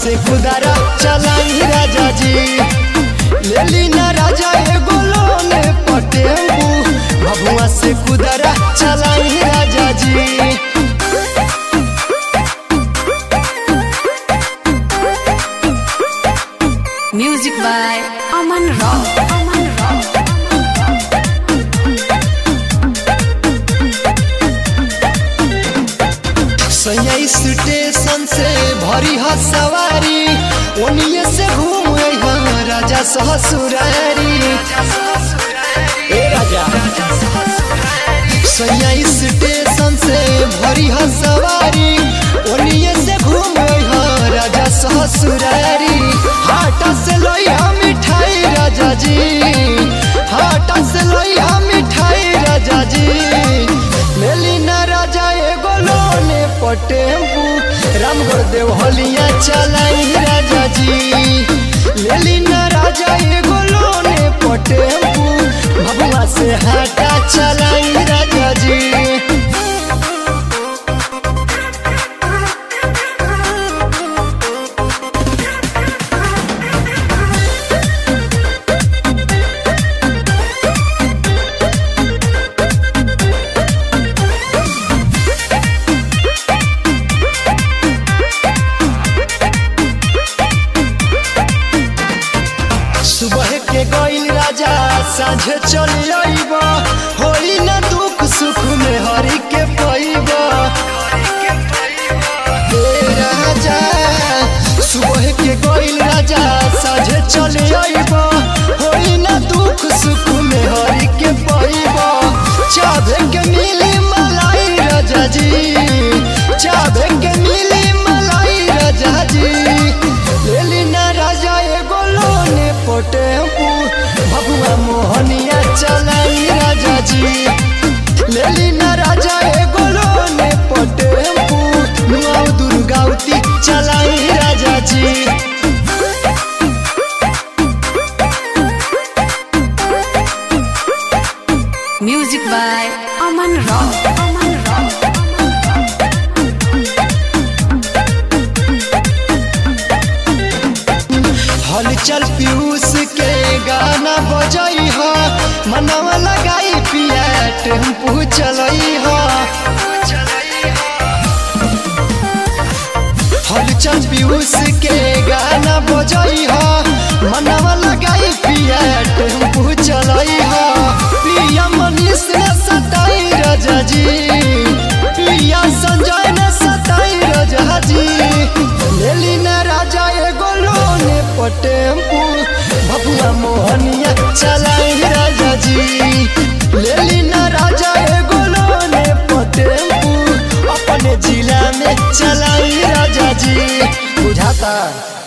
से कुदारा चलाई राजा जी। लेली ना राजा एगो लोन पटेम्पू, भभुआ से कुदारा चलाई राजा जी। Music by Aman Rao. सैया स्टेशन से भरी ह सवारी, ओनिए से घूम राजा ससुरारी। ए राजा सैया स्टेशन से भरी ह सवारी, ओनिए से घूम राजा ससुरारी। हाटा से लई हम मिठाई राजा जी, हाटा से लई हम मिठाई राजा जी। लेली ना राजा एगो लोन पटेम्पू, रामगढ़ देवहलिया चलाई राजा जी। लेली ना राजा एगो लोन पटेम्पू, भभुआ से हाटा चलाई राजा जी। सुबह के गईल राजा साँझे चली आईबा, होई ना दुख सुख में हरि के पैबा। राजा सुबह के गईल राजा साँझे चली आईबा, होई ना दुख सुख में हरि के पैबा। चाबे के मिली मलाई राजा जी, चाबे के मिली मलाई राजा जी। लेली ना राजा एगो लोन पटेम्पू, भभुआ मोहनिया चलाई राजा जी। लेली ना राजा एगो लोन पटेम्पू, नुआऊ दुर्गावती चलाई राजा जी। Music by Aman Rao. हलचल पीयूष के गाना बजई हा, मनवा लगाई पिया टेम्पू चलई हा। हलचल पीयूष के गाना बजई हा, मनवा लगाई पिया टेम्पू चलई हा। पिया मनीष ने सताई राजा जी, पिया संजय ने सताई राजा जी। लेली ना राजा एगो लोन पटेम्पू, भभुआ मोहनिया चलाई राजा जी। लेली ना राजा एगो लोन पटेम्पू, अपने जिला में चलाई राजा जी। बुझाता।